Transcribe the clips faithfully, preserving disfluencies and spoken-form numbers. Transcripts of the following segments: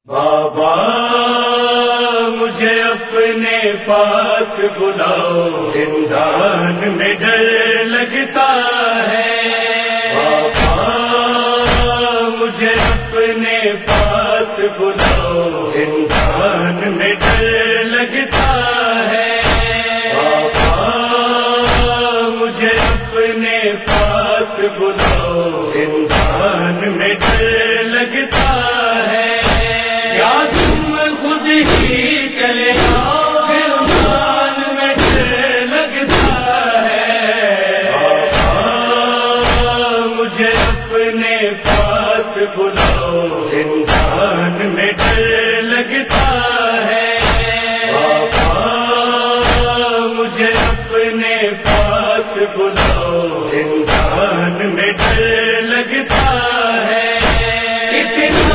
بابا مجھے اپنے پاس بلاؤ، زندان میں ڈر لگتا ہے۔ بابا مجھے اپنے پاس بلاؤ، زندان میں ڈر لگتا ہے۔ بابا مجھے اپنے پاس بلاؤ، زندان میں ڈر لگتا ہے۔ یا تم خود ہی چلے آؤ، زندان میں ڈر لگتا ہے۔ بابا مجھے اپنے پاس بلاؤ، زندان میں ڈر لگتا ہے۔ بابا مجھے اپنے پاس بلاؤ، زندان میں ڈر لگتا ہے۔ اتنا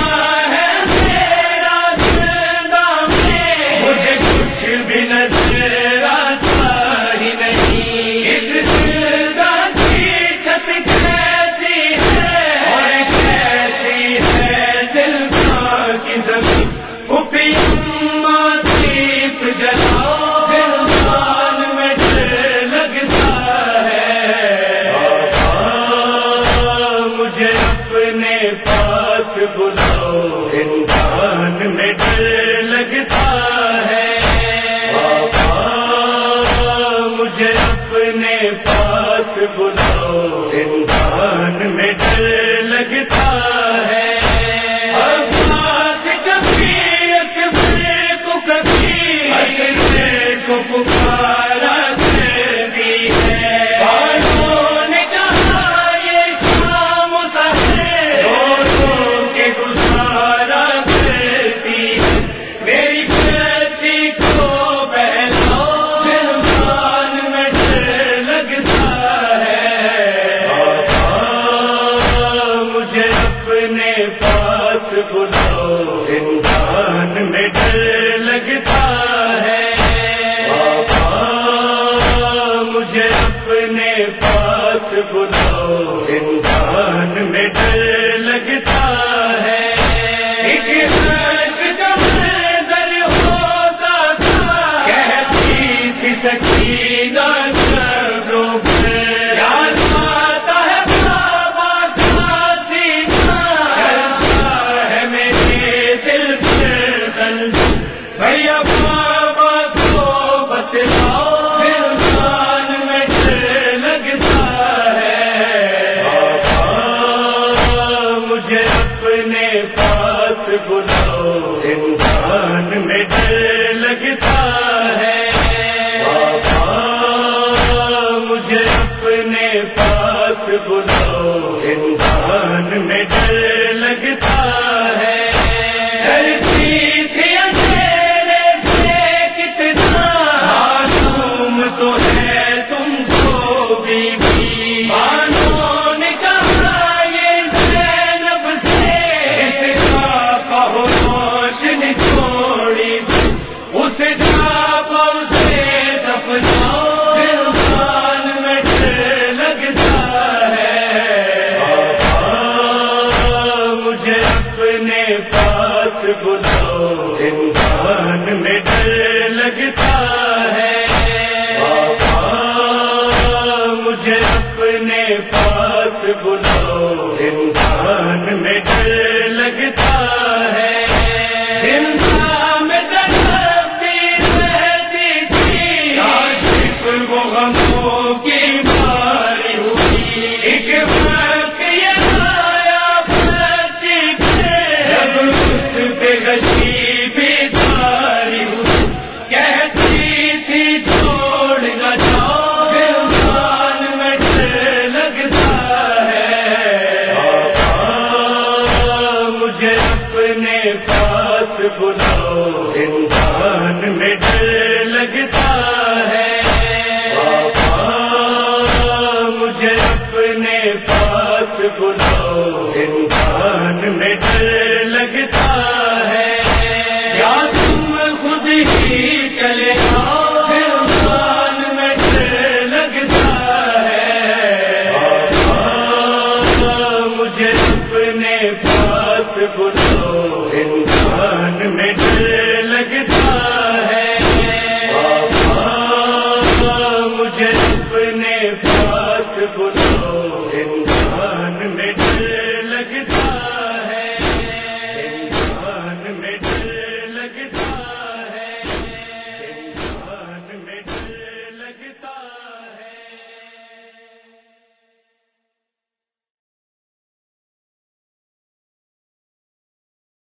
بلاؤ، زندان میں ڈر لگتا ہے۔ بابا مجھے اپنے پاس بلاؤ، زندان میں ڈر لگتا ہے۔ اب بات کبھی اکبر کو، کبھی اکبر کو پکارا کرتی ہے۔ بانوں نے کہا یہ شام سحر دونوں کے گزارا کرتی ہے۔ میری بچی کو بہلاؤ، زندان میں ڈر لگتا ہے۔ بابا مجھے اپنے پاس بلاؤ، زندان میں ڈر لگتا ہے۔ بابا مجھے اپنے پاس بلاؤ، زندان میں ڈر لگتا ہے۔ ایک رش کا منظر ہوتا تھا، کہتی تھی سکینہ شبروں پر، یاد آتا ہے بابا کا سینہ، کرتا ہے میرے دل پر خلوت۔ بھیا بابا کو بتلاؤ، زندان میں ڈر لگتا ہے۔ بابا مجھے اپنے پاس بلاؤ، زندان میں ڈر لگتا ہے۔ بابا مجھے اپنے پاس بلاؤ، زندان میں ڈر لگتا ہے۔ ڈرتی تھی اندھیرے سے کتنا، معصوم تو ہے تم کو بھی۔ بانوں نے کہا یہ زینب سے، جس کا روشن چھوڑی اسے جاپا اسے دفناؤ، زندان میں ڈر لگتا ہے۔ بابا مجھے اپنے پاس بلاؤ، زندان میں ڈر لگتا ہے۔ بابا مجھے اپنے پاس بلاؤ، زندان میں ڈر لگتا ہے۔ زندان میں تڑپتی رہتی تھی، عاشق وہ غموں کی ماری ہوئی۔ ایک وقت یہ آیا بچی پہ، جب اس پہ غشی بھی تاری ہوئی، کہتی تھی چھوڑ نہ جاؤ، زندان میں ڈر لگتا ہے۔ بابا مجھے اپنے پاس بلاؤ، زندان میں ڈر لگتا ہے۔ بابا مجھے اپنے پاس بلاؤ، زندان میں ڈر لگتا ہے۔ یا تم خود ہی چلے آؤ، زندان میں ڈر لگتا ہے۔ بابا مجھے اپنے پاس بلاؤ، زندان اپنے پاس بلاؤ